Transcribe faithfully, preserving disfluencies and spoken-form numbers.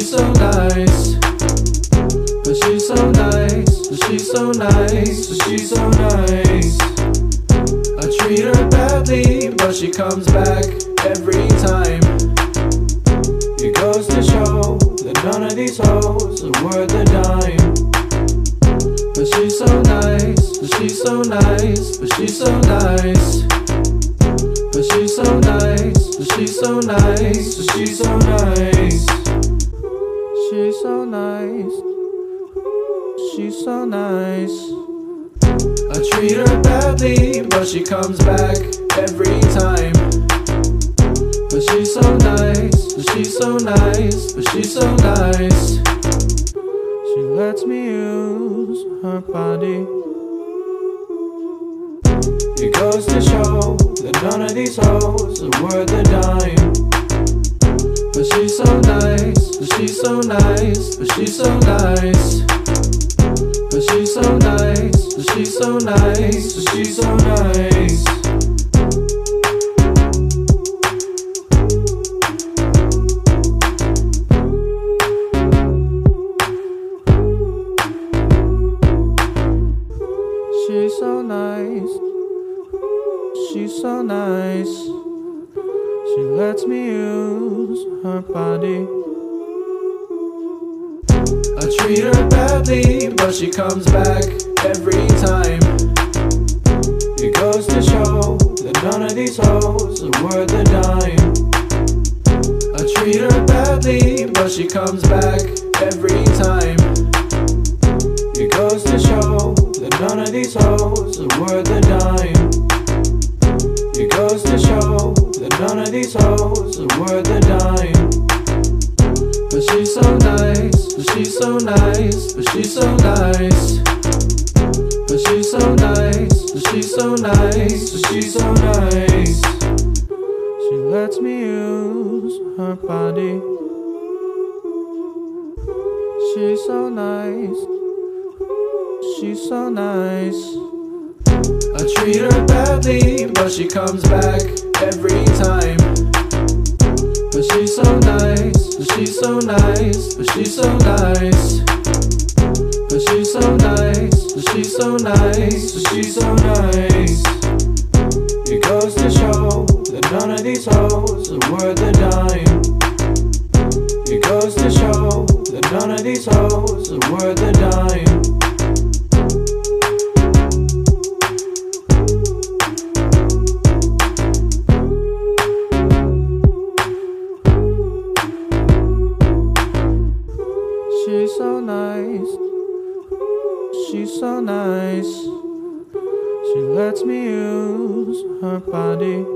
she's so nice. But she's so nice, but she's so nice, but she's so nice. I treat her badly, but she comes back every time. It goes to show that none of these hoes are worth a dime. But she's so nice, but she's so nice, but she's so nice. But she's so nice, but she's so nice, but she's so nice. She's so nice, she's so nice. I treat her badly, but she comes back every time. But she's so nice, but she's so nice, but she's so nice. She lets me use her body. It goes to show that none of these hoes are worth a dime. But she's so nice, but she's so nice, but she's so nice. But she's so nice, but she's so nice, but she's so nice. She's so nice, she's so nice. She lets me use her body. I treat her badly, but she comes back every time. It goes to show that none of these hoes are worth a dime. I treat her badly, but she comes back every time. It goes to show that none of these hoes are worth a dime. It goes to show that none of these hoes are worth a dime. But she's so nice, but she's so nice, but she's so nice. But she's so nice, but she's so nice, but she's so nice. She lets me use her body. She's so nice, she's so nice. I treat her badly, but she comes back every time. But she's so nice, but she's so nice, but she's so nice. But she's so nice, but she's so nice, but she's so nice. It goes to show that none of these hoes are worth a dime. It goes to show that none of these hoes are worth a dime. She's so nice, she's so nice. She lets me use her body.